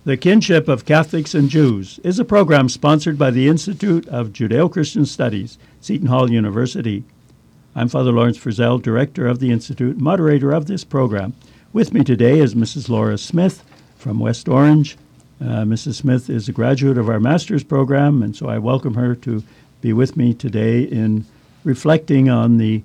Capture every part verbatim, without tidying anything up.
The Kinship of Catholics and Jews is a program sponsored by the Institute of Judeo-Christian Studies, Seton Hall University. I'm Father Lawrence Frizzell, Director of the Institute, moderator of this program. With me today is Missus Laura Smith from West Orange. Uh, Missus Smith is a graduate of our master's program, and so I welcome her to be with me today in reflecting on the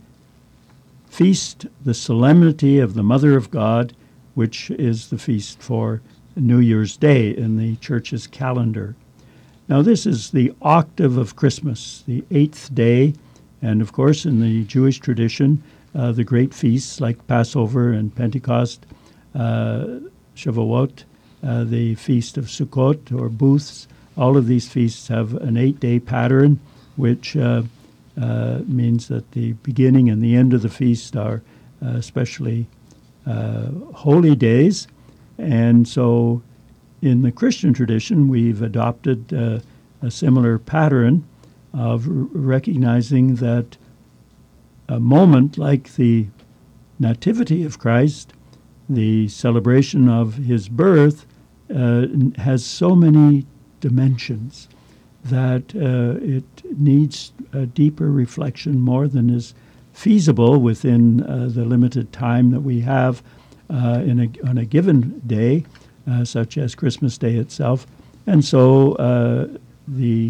feast, the solemnity of the Mother of God, which is the feast for New Year's Day in the Church's calendar. Now, this is the octave of Christmas, the eighth day, and of course, in the Jewish tradition, uh, the great feasts like Passover and Pentecost, uh, Shavuot, uh, the Feast of Sukkot or Booths, all of these feasts have an eight-day pattern, which uh, uh, means that the beginning and the end of the feast are uh, especially uh, holy days. And so in the Christian tradition, we've adopted uh, a similar pattern of r- recognizing that a moment like the Nativity of Christ, the celebration of his birth, uh, has so many dimensions that uh, it needs a deeper reflection more than is feasible within uh, the limited time that we have Uh, in a, on a given day, uh, such as Christmas Day itself. And so uh, the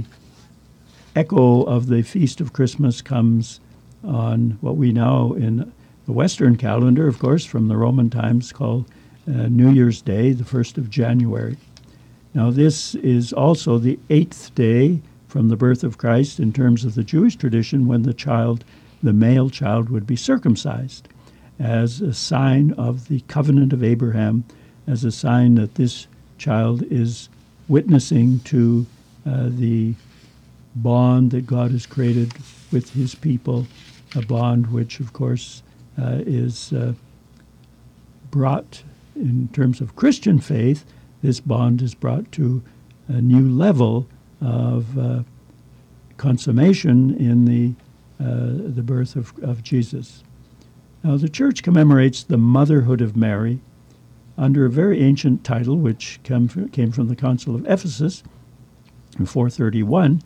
echo of the Feast of Christmas comes on what we now in the Western calendar, of course, from the Roman times, call uh, New Year's Day, the first of January. Now, this is also the eighth day from the birth of Christ in terms of the Jewish tradition when the child, the male child, would be circumcised, as a sign of the covenant of Abraham, as a sign that this child is witnessing to uh, the bond that God has created with his people, a bond which, of course, uh, is uh, brought, in terms of Christian faith, this bond is brought to a new level of uh, consummation in the, uh, the birth of, of Jesus. Now, the Church commemorates the motherhood of Mary under a very ancient title, which came from, came from the Council of Ephesus in four thirty-one,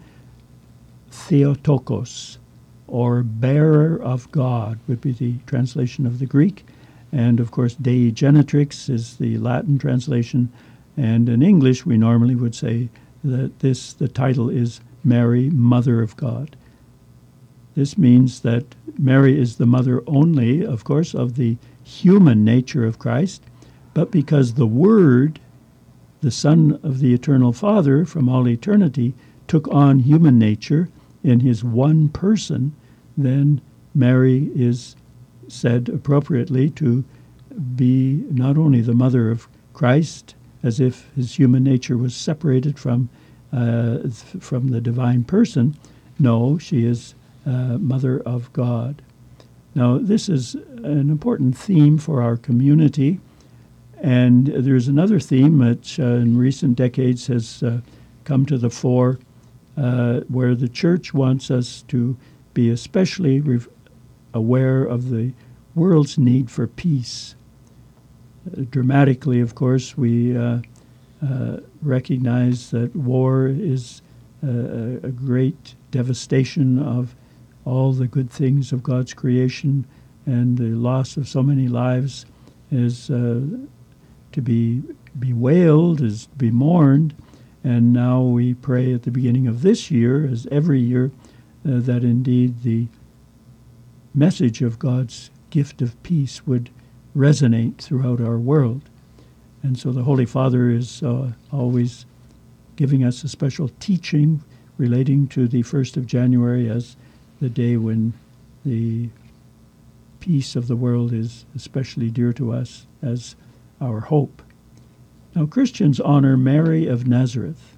Theotokos, or bearer of God, would be the translation of the Greek. And, of course, Dei Genetrix is the Latin translation. And in English, we normally would say that this the title is Mary, Mother of God. This means that Mary is the mother only, of course, of the human nature of Christ, but because the Word, the Son of the Eternal Father from all eternity, took on human nature in his one person, then Mary is said appropriately to be not only the mother of Christ, as if his human nature was separated from, uh, from the divine person. No, she is Uh, Mother of God. Now, this is an important theme for our community, and there's another theme that uh, in recent decades has uh, come to the fore, uh, where the Church wants us to be especially re- aware of the world's need for peace. Uh, dramatically, of course, we uh, uh, recognize that war is uh, a great devastation of all the good things of God's creation, and the loss of so many lives is uh, to be bewailed, is to be mourned. And now we pray at the beginning of this year, as every year, uh, that indeed the message of God's gift of peace would resonate throughout our world. And so the Holy Father is uh, always giving us a special teaching relating to the first of January as the day when the peace of the world is especially dear to us as our hope. Now, Christians honor Mary of Nazareth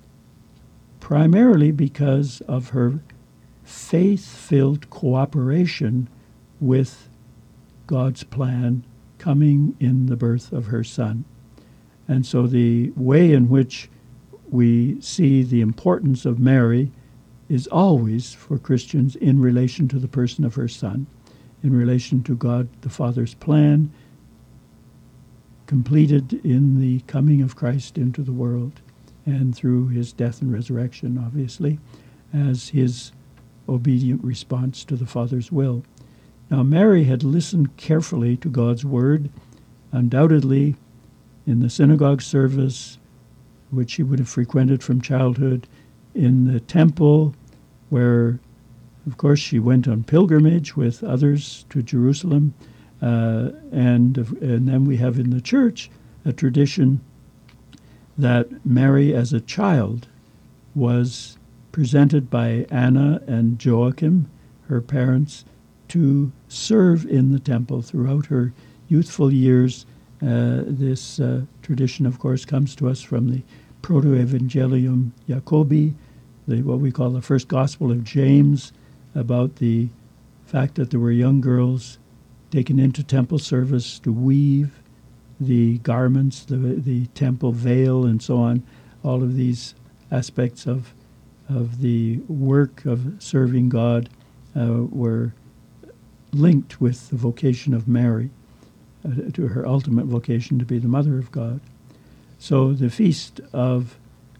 primarily because of her faith-filled cooperation with God's plan coming in the birth of her Son. And so the way in which we see the importance of Mary is always for Christians in relation to the person of her Son, in relation to God the Father's plan, completed in the coming of Christ into the world and through his death and resurrection, obviously, as his obedient response to the Father's will. Now, Mary had listened carefully to God's word, undoubtedly in the synagogue service, which she would have frequented from childhood, in the temple, where, of course, she went on pilgrimage with others to Jerusalem, uh, and, and then we have in the church a tradition that Mary, as a child, was presented by Anna and Joachim, her parents, to serve in the temple throughout her youthful years. Uh, this uh, tradition, of course, comes to us from the Proto-Evangelium Jacobi, the, what we call the first Gospel of James, about the fact that there were young girls taken into temple service to weave the garments, the, the temple veil, and so on. All of these aspects of of the work of serving God uh, were linked with the vocation of Mary, uh, to her ultimate vocation to be the Mother of God. So the feast of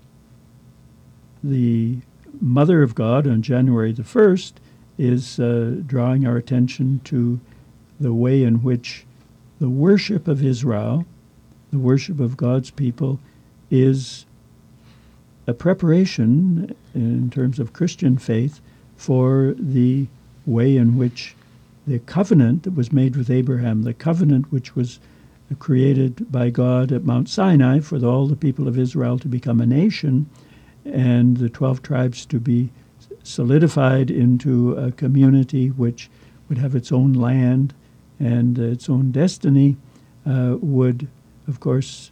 the Mother of God on January the first is uh, drawing our attention to the way in which the worship of Israel, the worship of God's people, is a preparation in terms of Christian faith for the way in which the covenant that was made with Abraham, the covenant which was created by God at Mount Sinai for the, all the people of Israel to become a nation and the twelve tribes to be solidified into a community which would have its own land and its own destiny, uh, would, of course,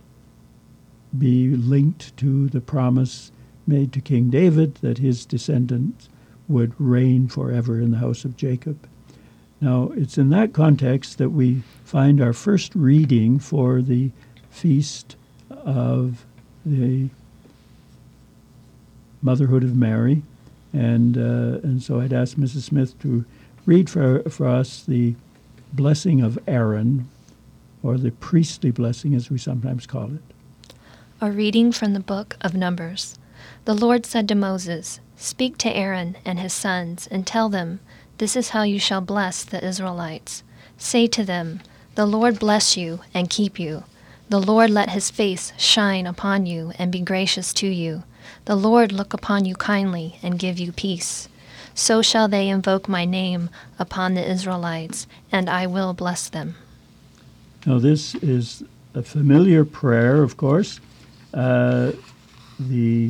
be linked to the promise made to King David that his descendants would reign forever in the house of Jacob. Now, it's in that context that we find our first reading for the feast of the Motherhood of Mary, and uh, and so I'd ask Missus Smith to read for, for us the blessing of Aaron, or the priestly blessing as we sometimes call it. A reading from the book of Numbers. The Lord said to Moses, "Speak to Aaron and his sons, and tell them, this is how you shall bless the Israelites. Say to them, the Lord bless you and keep you. The Lord let his face shine upon you and be gracious to you. The Lord look upon you kindly and give you peace. So shall they invoke my name upon the Israelites, and I will bless them." Now, this is a familiar prayer, of course. Uh, the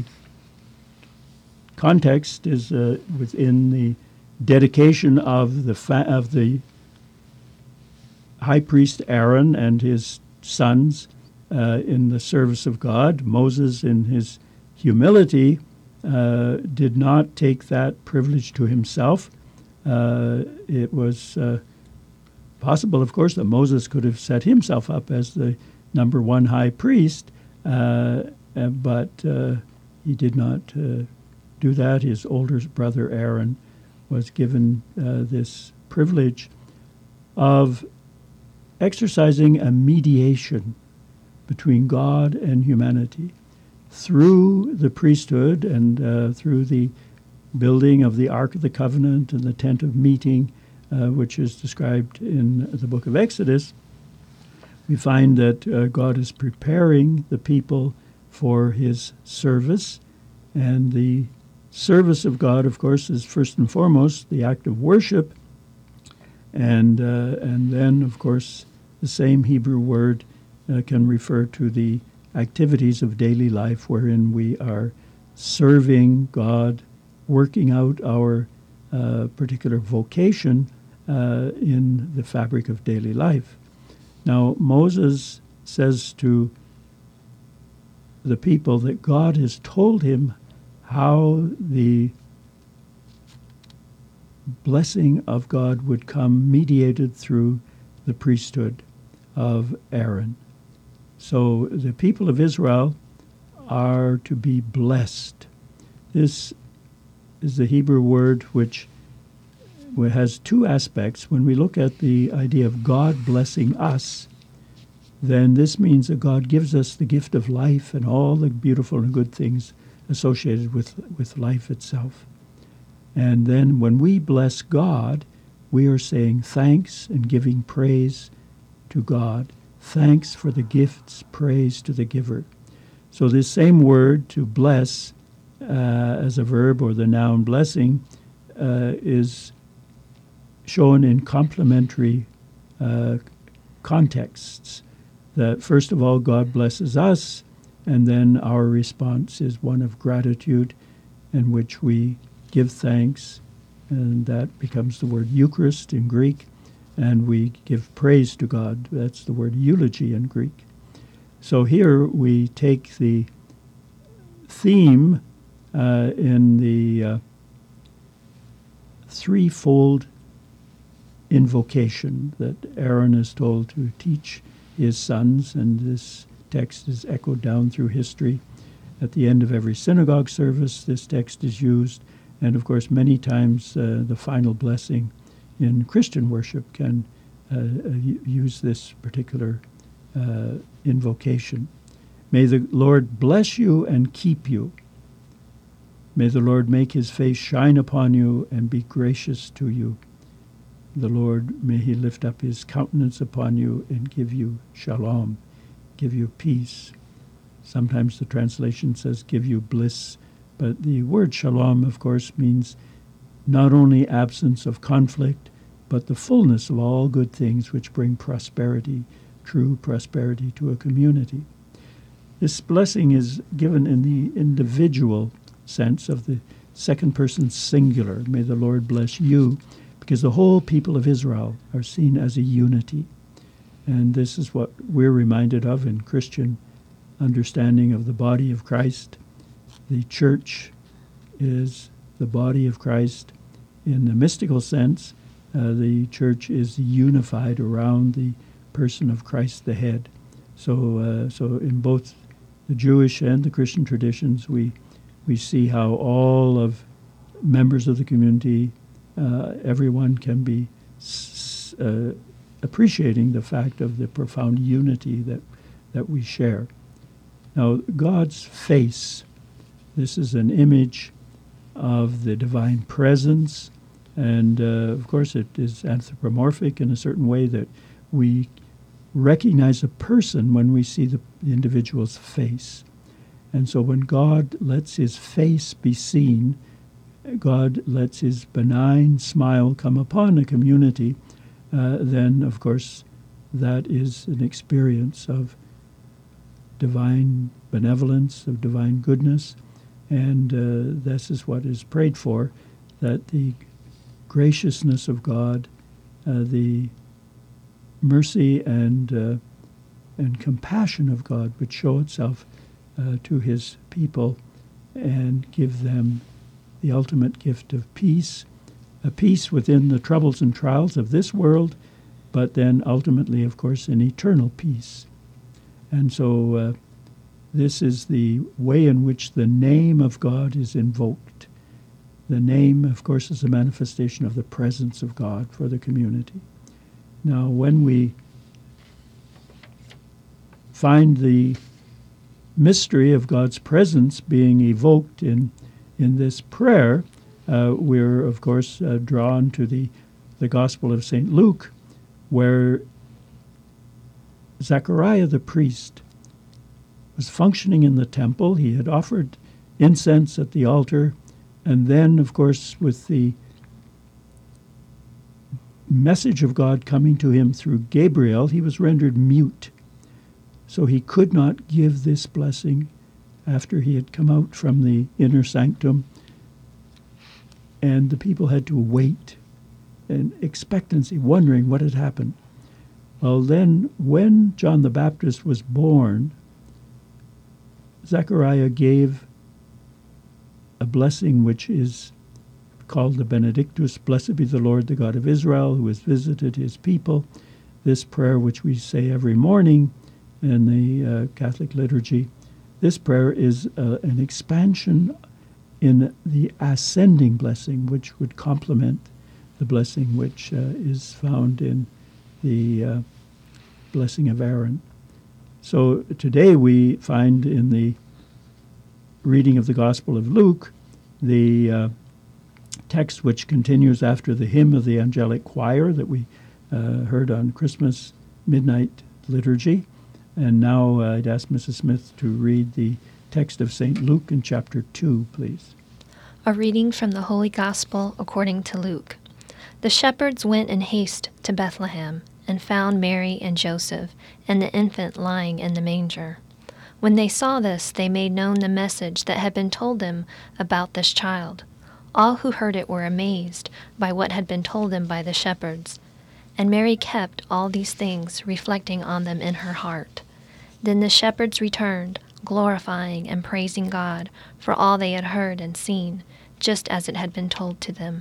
context is uh, within the dedication of the fa- of the high priest Aaron and his sons uh, in the service of God. Moses, in his humility, uh, did not take that privilege to himself. Uh, it was uh, possible, of course, that Moses could have set himself up as the number one high priest, uh, uh, but uh, he did not uh, do that. His older brother Aaron was given uh, this privilege of exercising a mediation between God and humanity through the priesthood and uh, through the building of the Ark of the Covenant and the tent of meeting, uh, which is described in the book of Exodus. We find that uh, God is preparing the people for his service, and the service of God, of course, is first and foremost the act of worship, and uh, and then, of course, the same Hebrew word uh, can refer to the activities of daily life wherein we are serving God, working out our uh, particular vocation uh, in the fabric of daily life. Now, Moses says to the people that God has told him how the blessing of God would come mediated through the priesthood of Aaron. So the people of Israel are to be blessed. This is the Hebrew word which has two aspects. When we look at the idea of God blessing us, then this means that God gives us the gift of life and all the beautiful and good things associated with, with life itself. And then when we bless God, we are saying thanks and giving praise to God. Thanks for the gifts, praise to the giver. So this same word, to bless, uh, as a verb, or the noun blessing, uh, is shown in complementary uh, contexts. That first of all, God blesses us, and then our response is one of gratitude, in which we give thanks, and that becomes the word Eucharist in Greek, and we give praise to God. That's the word eulogy in Greek. So here we take the theme uh, in the uh, threefold invocation that Aaron is told to teach his sons, and this text is echoed down through history. At the end of every synagogue service, this text is used, and of course many times uh, the final blessing in Christian worship can uh, use this particular uh, invocation. May the Lord bless you and keep you. May the Lord make his face shine upon you and be gracious to you. The Lord, may he lift up his countenance upon you and give you shalom, give you peace. Sometimes the translation says give you bliss, but the word shalom, of course, means not only absence of conflict, but the fullness of all good things which bring prosperity, true prosperity to a community. This blessing is given in the individual sense of the second person singular. May the Lord bless you, because the whole people of Israel are seen as a unity. And this is what we're reminded of in Christian understanding of the body of Christ. The church is the body of Christ. In the mystical sense, uh, the church is unified around the person of Christ the head. So, uh, so in both the Jewish and the Christian traditions, we we see how all of members of the community, uh, everyone can be s- uh, appreciating the fact of the profound unity that, that we share. Now, God's face, this is an image of the divine presence, and uh, of course it is anthropomorphic in a certain way that we recognize a person when we see the individual's face. And so when God lets his face be seen, God lets his benign smile come upon a community, uh, then, of course, that is an experience of divine benevolence, of divine goodness, and uh, this is what is prayed for, that the graciousness of God, uh, the mercy and uh, and compassion of God would show itself uh, to his people and give them the ultimate gift of peace, a peace within the troubles and trials of this world, but then ultimately, of course, an eternal peace. And so uh, this is the way in which the name of God is invoked. The name, of course, is a manifestation of the presence of God for the community. Now, when we find the mystery of God's presence being evoked in in this prayer, uh, we're, of course, uh, drawn to the, the Gospel of Saint Luke, where Zechariah the priest was functioning in the temple. He had offered incense at the altar, and then, of course, with the message of God coming to him through Gabriel, he was rendered mute. So he could not give this blessing after he had come out from the inner sanctum, and the people had to wait in expectancy, wondering what had happened. Well, then, when John the Baptist was born, Zechariah gave a blessing which is called the Benedictus, blessed be the Lord, the God of Israel, who has visited his people. This prayer, which we say every morning in the uh, Catholic liturgy, this prayer is uh, an expansion in the ascending blessing, which would complement the blessing which uh, is found in the uh, blessing of Aaron. So today we find in the reading of the Gospel of Luke the uh, text which continues after the hymn of the angelic choir that we uh, heard on Christmas midnight liturgy. And now uh, I'd ask Missus Smith to read the text of Saint Luke in chapter two, please. A reading from the Holy Gospel according to Luke. The shepherds went in haste to Bethlehem and found Mary and Joseph and the infant lying in the manger. When they saw this, they made known the message that had been told them about this child. All who heard it were amazed by what had been told them by the shepherds. And Mary kept all these things, reflecting on them in her heart. Then the shepherds returned, glorifying and praising God for all they had heard and seen, just as it had been told to them.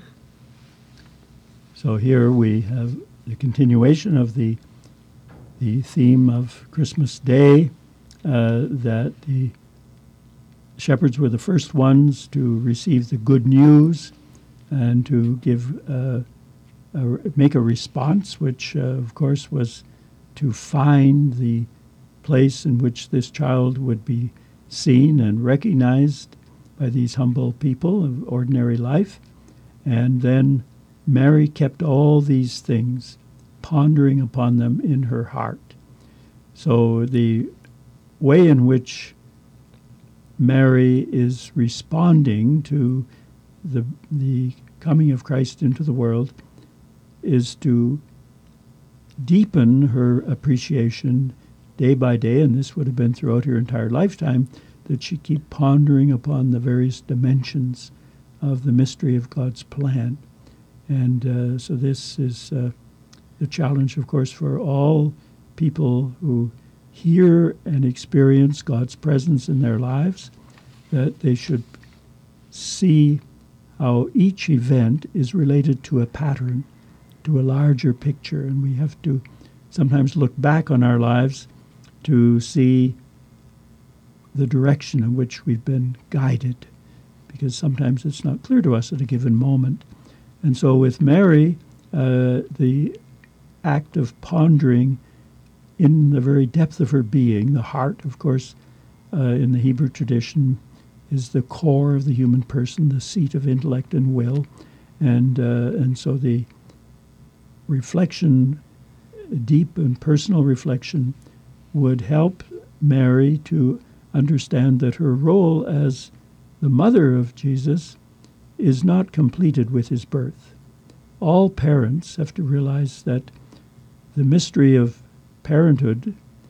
So here we have the continuation of the the theme of Christmas Day, uh, that the shepherds were the first ones to receive the good news and to give uh, a, make a response, which uh, of course was to find the place in which this child would be seen and recognized by these humble people of ordinary life. And then Mary kept all these things, pondering upon them in her heart. So the way in which Mary is responding to the the coming of Christ into the world is to deepen her appreciation day by day, and this would have been throughout her entire lifetime, that she keep pondering upon the various dimensions of the mystery of God's plan. And uh, so this is uh, the challenge, of course, for all people who hear and experience God's presence in their lives, that they should see how each event is related to a pattern, to a larger picture. And we have to sometimes look back on our lives to see the direction in which we've been guided, because sometimes it's not clear to us at a given moment. And so with Mary, uh, the act of pondering in the very depth of her being, the heart, of course, uh, in the Hebrew tradition, is the core of the human person, the seat of intellect and will. And, uh, and so the reflection, deep and personal reflection, would help Mary to understand that her role as the mother of Jesus is not completed with his birth. All parents have to realize that the mystery of parenthood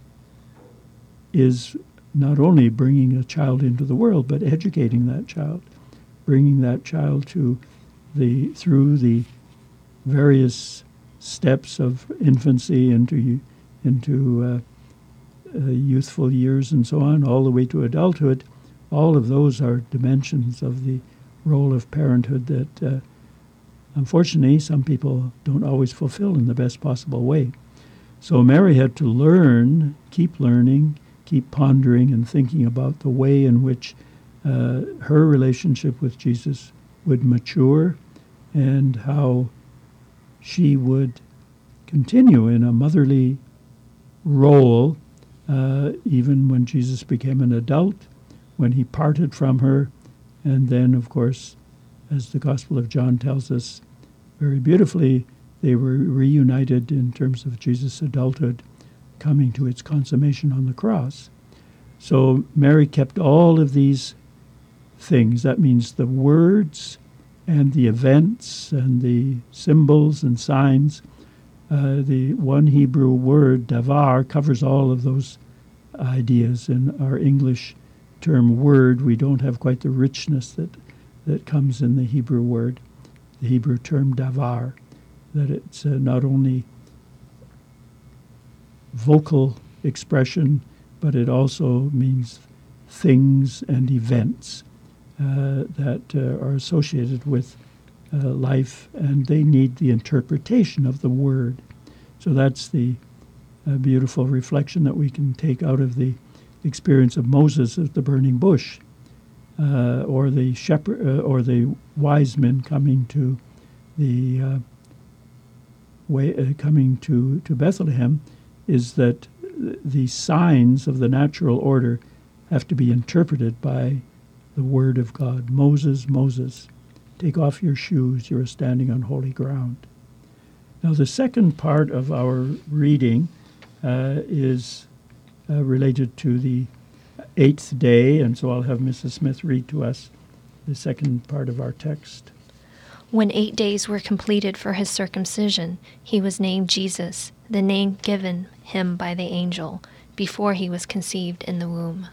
is not only bringing a child into the world, but educating that child, bringing that child to the through the various steps of infancy into into uh, uh, youthful years and so on, all the way to adulthood. All of those are dimensions of the role of parenthood that, uh, unfortunately, some people don't always fulfill in the best possible way. So Mary had to learn, keep learning, keep pondering and thinking about the way in which uh, her relationship with Jesus would mature and how she would continue in a motherly role uh, even when Jesus became an adult, when he parted from her, and then, of course, as the Gospel of John tells us very beautifully, they were reunited in terms of Jesus' adulthood coming to its consummation on the cross. So Mary kept all of these things. That means the words and the events and the symbols and signs. Uh, the one Hebrew word, davar, covers all of those ideas. In our English term word, we don't have quite the richness that, that comes in the Hebrew word, the Hebrew term davar, that it's uh, not only vocal expression, but it also means things and events uh, that uh, are associated with uh, life, and they need the interpretation of the word. So that's the uh, beautiful reflection that we can take out of the experience of Moses at the burning bush, uh, or the shepherd, uh, or the wise men coming to the uh, way, uh, coming to, to Bethlehem, is that the signs of the natural order have to be interpreted by the Word of God. Moses, Moses, take off your shoes, you are standing on holy ground. Now, the second part of our reading uh, is uh, related to the eighth day, and so I'll have Missus Smith read to us the second part of our text. When eight days were completed for his circumcision, he was named Jesus, the name given him by the angel, before he was conceived in the womb.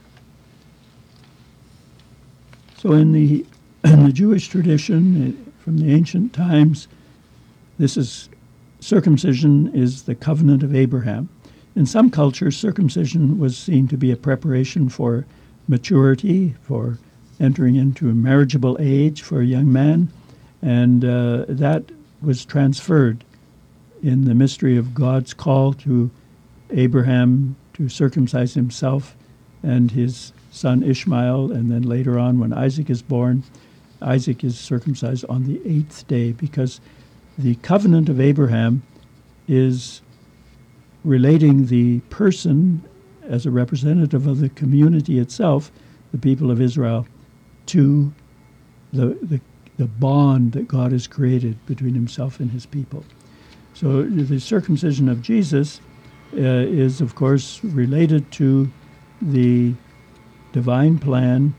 So in the, in the Jewish tradition, from the ancient times, this is circumcision is the covenant of Abraham. In some cultures, circumcision was seen to be a preparation for maturity, for entering into a marriageable age for a young man, and uh, that was transferred in the mystery of God's call to Abraham to circumcise himself and his son Ishmael, and then later on when Isaac is born, Isaac is circumcised on the eighth day, because the covenant of Abraham is relating the person as a representative of the community itself, the people of Israel, to the, the, the bond that God has created between himself and his people. So the circumcision of Jesus uh, is, of course, related to the divine plan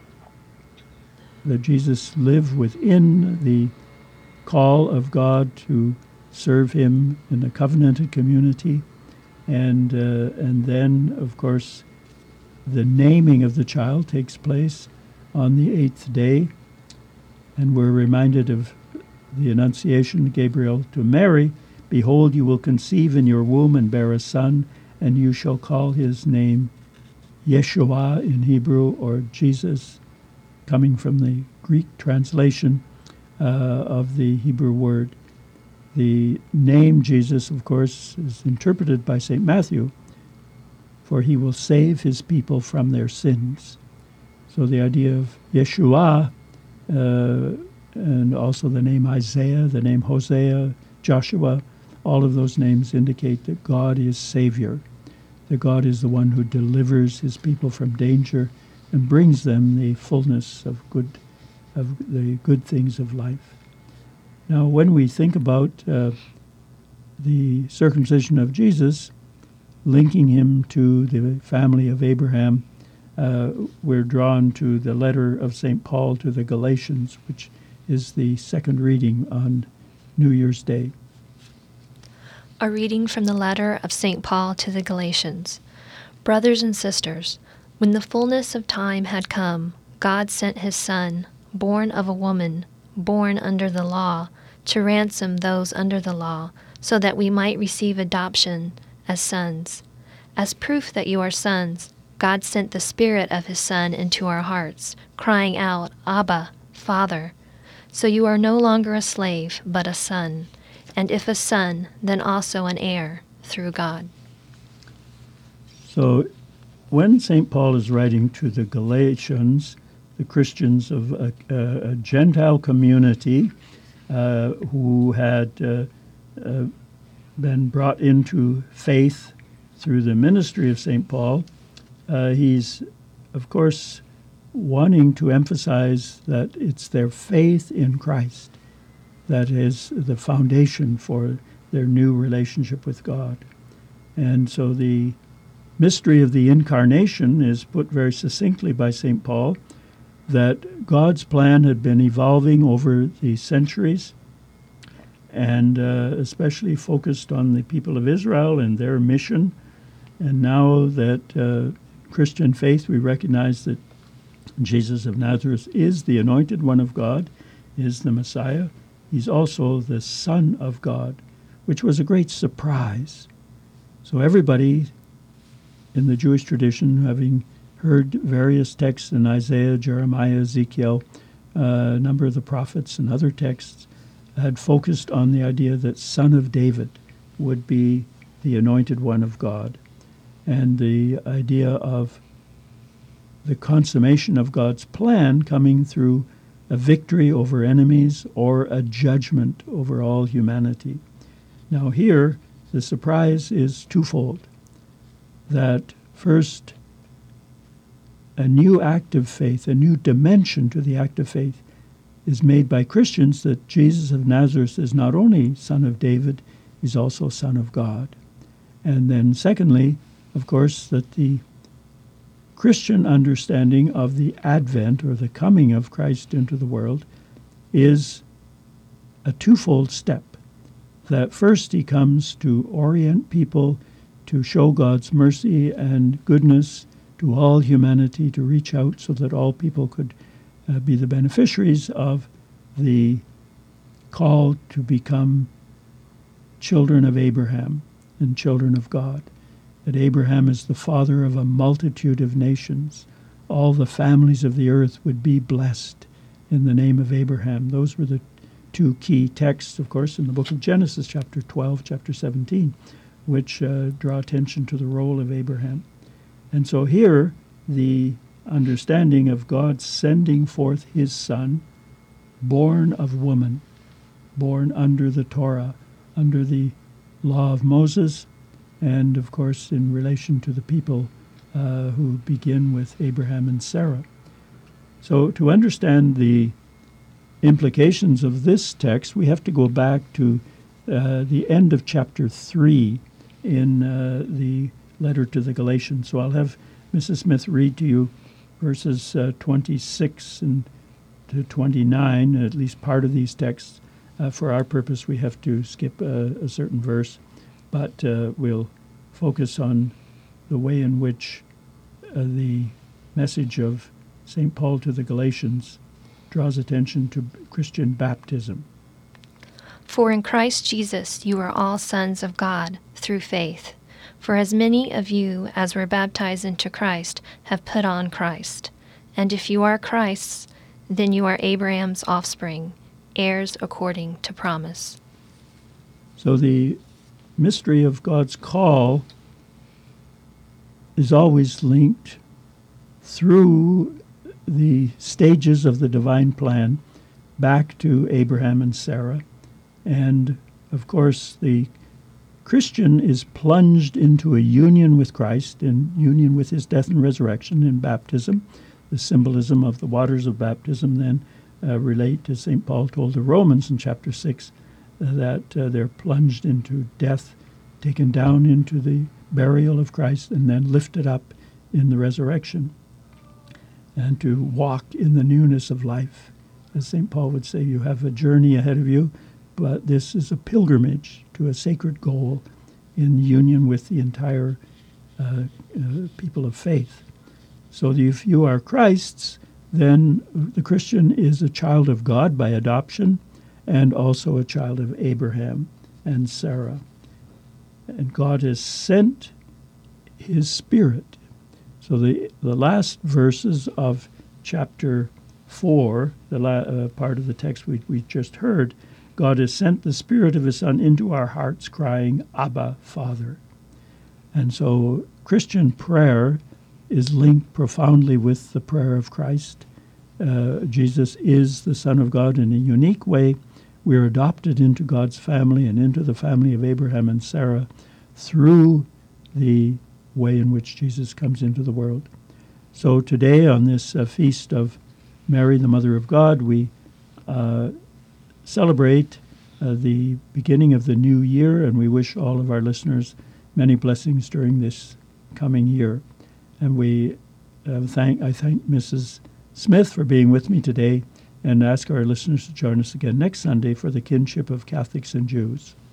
that Jesus lived within the call of God to serve him in a covenanted community. And uh, and then, of course, the naming of the child takes place on the eighth day. And we're reminded of the Annunciation of Gabriel to Mary, "Behold, you will conceive in your womb and bear a son, and you shall call his name Yeshua in Hebrew, or Jesus," coming from the Greek translation uh, of the Hebrew word. The name Jesus, of course, is interpreted by Saint Matthew, "For he will save his people from their sins." So the idea of Yeshua, uh, and also the name Isaiah, the name Hosea, Joshua, all of those names indicate that God is Savior, that God is the one who delivers his people from danger and brings them the fullness of good, of the good things of life. Now, when we think about uh, the circumcision of Jesus, linking him to the family of Abraham, uh, we're drawn to the letter of Saint Paul to the Galatians, which is the second reading on New Year's Day. A reading from the letter of Saint Paul to the Galatians. Brothers and sisters, when the fullness of time had come, God sent his Son, born of a woman, born under the law, to ransom those under the law, so that we might receive adoption as sons. As proof that you are sons, God sent the Spirit of his Son into our hearts, crying out, "Abba, Father." So you are no longer a slave, but a son, and if a son, then also an heir through God. So when Saint Paul is writing to the Galatians, the Christians of a, a, a Gentile community uh, who had uh, uh, been brought into faith through the ministry of Saint Paul, uh, he's, of course, wanting to emphasize that it's their faith in Christ that is the foundation for their new relationship with God. And so the mystery of the Incarnation is put very succinctly by Saint Paul, that God's plan had been evolving over the centuries, and uh, especially focused on the people of Israel and their mission. And now that uh, Christian faith, we recognize that Jesus of Nazareth is the anointed one of God, is the Messiah. He's also the Son of God, which was a great surprise. So everybody in the Jewish tradition, having heard various texts in Isaiah, Jeremiah, Ezekiel, uh, a number of the prophets and other texts, had focused on the idea that Son of David would be the anointed one of God, and the idea of the consummation of God's plan coming through a victory over enemies or a judgment over all humanity. Now here, the surprise is twofold. that first a new act of faith, a new dimension to the act of faith is made by Christians, that Jesus of Nazareth is not only Son of David, he's also Son of God. And then secondly, of course, that the Christian understanding of the advent or the coming of Christ into the world is a twofold step. That first he comes to orient people, to show God's mercy and goodness to all humanity, to reach out so that all people could uh, be the beneficiaries of the call to become children of Abraham and children of God. That Abraham is the father of a multitude of nations. All the families of the earth would be blessed in the name of Abraham. Those were the two key texts, of course, in the book of Genesis, chapter twelve, chapter seventeen, which uh, draw attention to the role of Abraham. And so here, the understanding of God sending forth his son, born of woman, born under the Torah, under the law of Moses, and, of course, in relation to the people uh, who begin with Abraham and Sarah. So to understand the implications of this text, we have to go back to uh, the end of chapter three in uh, the letter to the Galatians. So I'll have Missus Smith read to you verses uh, twenty-six and to twenty-nine, at least part of these texts. Uh, for our purpose, we have to skip a, a certain verse, but uh, we'll focus on the way in which uh, the message of Saint Paul to the Galatians draws attention to Christian baptism. For in Christ Jesus you are all sons of God through faith. For as many of you as were baptized into Christ have put on Christ. And if you are Christ's, then you are Abraham's offspring, heirs according to promise. So the mystery of God's call is always linked through the stages of the divine plan back to Abraham and Sarah. And, of course, the Christian is plunged into a union with Christ, in union with his death and resurrection in baptism. The symbolism of the waters of baptism then uh, relate to Saint Paul told the Romans in chapter six uh, that uh, they're plunged into death, taken down into the burial of Christ, and then lifted up in the resurrection, and to walk in the newness of life. As Saint Paul would say, you have a journey ahead of you, but this is a pilgrimage to a sacred goal in union with the entire uh, uh, people of faith. So if you are Christ's, then the Christian is a child of God by adoption and also a child of Abraham and Sarah. And God has sent his Spirit. So the, the last verses of chapter four, the la, uh, part of the text we, we just heard, God has sent the Spirit of his Son into our hearts, crying, Abba, Father. And so Christian prayer is linked profoundly with the prayer of Christ. Uh, Jesus is the Son of God in a unique way. We're adopted into God's family and into the family of Abraham and Sarah through the way in which Jesus comes into the world. So today, on this uh, feast of Mary, the Mother of God, we uh, celebrate uh, the beginning of the new year, and we wish all of our listeners many blessings during this coming year. And we uh, thank I thank Missus Smith for being with me today, and ask our listeners to join us again next Sunday for the kinship of Catholics and Jews.